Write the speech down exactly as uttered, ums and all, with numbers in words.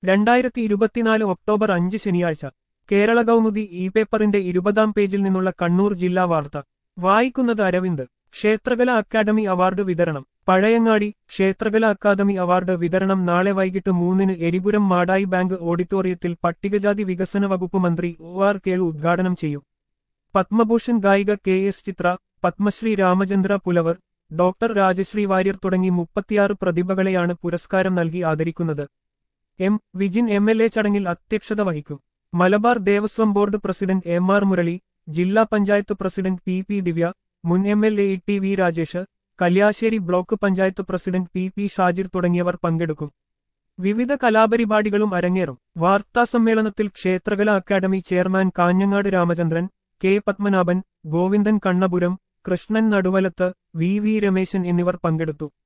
രണ്ടായിരത്തി ഇരുപത്തിനാല് ഒക്ടോബർ അഞ്ച് ശനിയാഴ്ച കേരള കൗമുദി ഇ പേപ്പറിന്റെ ഇരുപതാം പേജിൽ നിന്നുള്ള കണ്ണൂർ ജില്ലാ വാർത്ത വായിക്കുന്നത് അരവിന്ദ്. ക്ഷേത്രകല അക്കാദമി അവാർഡ് വിതരണം പഴയങ്ങാടി. ക്ഷേത്രകല അക്കാദമി അവാർഡ് വിതരണം നാളെ വൈകിട്ട് മൂന്നിന് എരിപുരം മാടായി ബാങ്ക് ഓഡിറ്റോറിയത്തിൽ പട്ടികജാതി വികസന വകുപ്പ് മന്ത്രി ഒ ആർ കേളു ഉദ്ഘാടനം ചെയ്യും. പത്മഭൂഷൺ ഗായിക കെ എസ് ചിത്ര, പത്മശ്രീ രാമചന്ദ്ര പുലവർ, ഡോക്ടർ രാജശ്രീ വാര്യർ തുടങ്ങി മുപ്പത്തിയാറ് പ്രതിഭകളെയാണ് പുരസ്കാരം നൽകി ആദരിക്കുന്നത്. M Vijin M L A ചടങ്ങിൽ അധ്യക്ഷത വഹിക്കും. Malabar Devaswom board president M R Murali, ജില്ലാ പഞ്ചായത്ത് പ്രസിഡന്റ് പി പി ദിവ്യ, മുൻ M L A T V Rajesh, Kalliasseri block panchayat president P P Shajir തുടങ്ങിയവർ പങ്കെടുക്കും. വിവിധ കലാപരിപാടികളും അരങ്ങേറും. വാർത്താസമ്മേളനത്തിൽ Kshetrakala academy chairman Kanhangad Ramachandran, K Padmanabhan, Govindan Kannapuram, Krishnan Naduvalath, V V Rameshan എന്നിവർ പങ്കെടുത്തു.